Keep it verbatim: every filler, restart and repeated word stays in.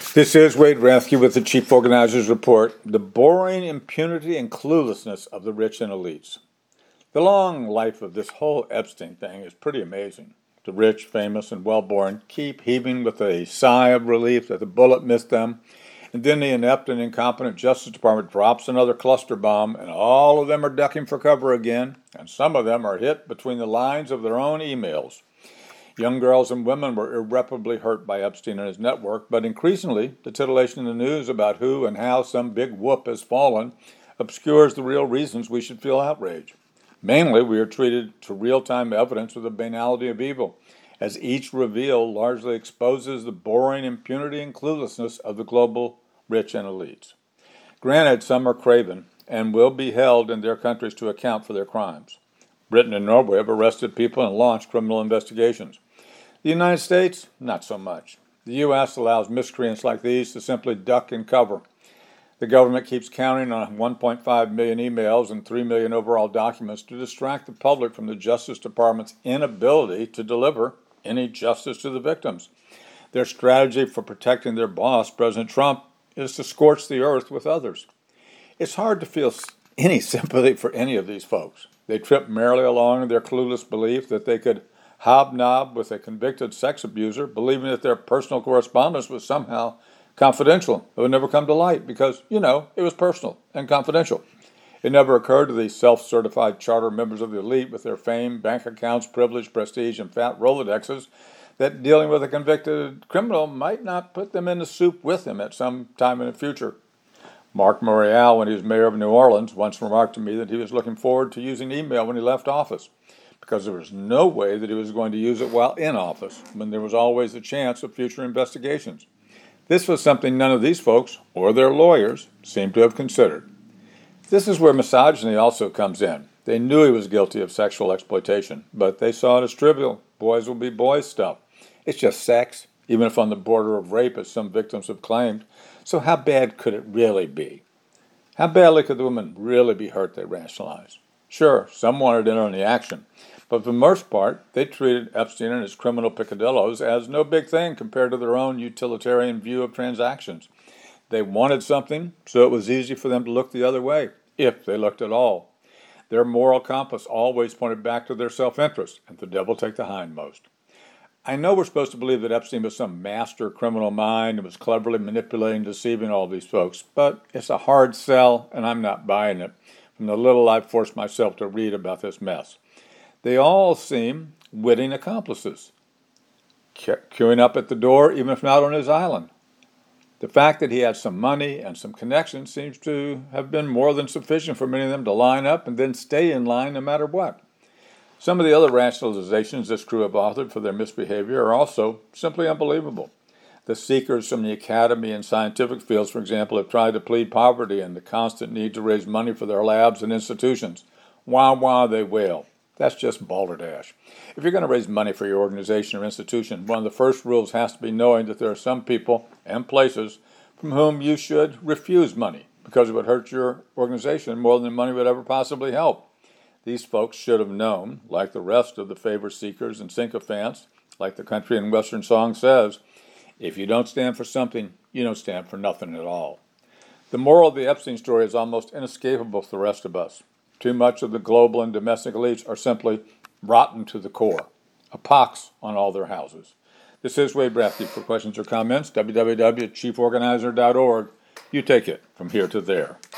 This is Wade Rathke with the Chief Organizers Report, the boring impunity and cluelessness of the rich and elites. The long life of this whole Epstein thing is pretty amazing. The rich, famous, and well-born keep heaving with a sigh of relief that the bullet missed them, and then the inept and incompetent Justice Department drops another cluster bomb, and all of them are ducking for cover again, and some of them are hit between the lines of their own emails. Young girls and women were irreparably hurt by Epstein and his network, but increasingly, the titillation in the news about who and how some big whoop has fallen obscures the real reasons we should feel outrage. Mainly, we are treated to real-time evidence of the banality of evil, as each reveal largely exposes the boring impunity and cluelessness of the global rich and elites. Granted, some are craven and will be held in their countries to account for their crimes. Britain and Norway have arrested people and launched criminal investigations. The United States, not so much. The U S allows miscreants like these to simply duck and cover. The government keeps counting on one point five million emails and three million overall documents to distract the public from the Justice Department's inability to deliver any justice to the victims. Their strategy for protecting their boss, President Trump, is to scorch the earth with others. It's hard to feel any sympathy for any of these folks. They trip merrily along in their clueless belief that they could hobnob with a convicted sex abuser, believing that their personal correspondence was somehow confidential. It would never come to light because, you know, it was personal and confidential. It never occurred to these self-certified charter members of the elite with their fame, bank accounts, privilege, prestige, and fat Rolodexes that dealing with a convicted criminal might not put them in the soup with him at some time in the future. Mark Morial, when he was mayor of New Orleans, once remarked to me that he was looking forward to using email when he left office, because there was no way that he was going to use it while in office, when there was always the chance of future investigations. This was something none of these folks, or their lawyers, seemed to have considered. This is where misogyny also comes in. They knew he was guilty of sexual exploitation, but they saw it as trivial. Boys will be boys stuff. It's just sex, even if on the border of rape, as some victims have claimed. So how bad could it really be? How badly could the woman really be hurt, they rationalized. Sure, some wanted in on the action, but for the most part, they treated Epstein and his criminal picadillos as no big thing compared to their own utilitarian view of transactions. They wanted something, so it was easy for them to look the other way, if they looked at all. Their moral compass always pointed back to their self-interest, and the devil take the hindmost. I know we're supposed to believe that Epstein was some master criminal mind and was cleverly manipulating and deceiving all these folks, but it's a hard sell, and I'm not buying it, from the little I've forced myself to read about this mess. They all seem witting accomplices, queuing up at the door, even if not on his island. The fact that he had some money and some connections seems to have been more than sufficient for many of them to line up and then stay in line no matter what. Some of the other rationalizations this crew have authored for their misbehavior are also simply unbelievable. The seekers from the academy and scientific fields, for example, have tried to plead poverty and the constant need to raise money for their labs and institutions. Wah, wah, they wail. That's just balderdash. If you're going to raise money for your organization or institution, one of the first rules has to be knowing that there are some people and places from whom you should refuse money because it would hurt your organization more than money would ever possibly help. These folks should have known, like the rest of the favor seekers and sycophants, like the country and western song says, if you don't stand for something, you don't stand for nothing at all. The moral of the Epstein story is almost inescapable for the rest of us. Too much of the global and domestic elites are simply rotten to the core, a pox on all their houses. This is Wade Rathke. For questions or comments, w w w dot chief organizer dot org. You take it from here to there.